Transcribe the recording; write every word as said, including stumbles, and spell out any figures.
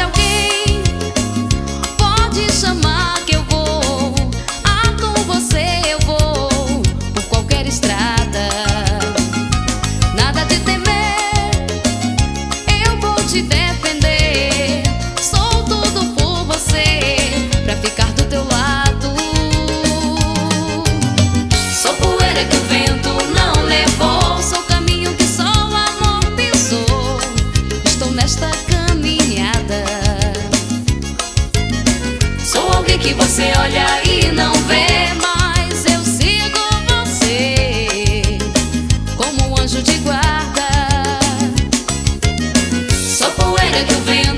alguém, pode chamar que eu vou. Ah, com você eu vou por qualquer estrada. Nada de temer, eu vou te defender. Sou tudo por você, pra ficar do teu lado. Sou poeira que o vento não levou, sou caminho que só o amor pisou. Estou nesta caminhada. Sou alguém que você olha e não vê, mas eu sigo você como um anjo de guarda. Sou poeira que o vento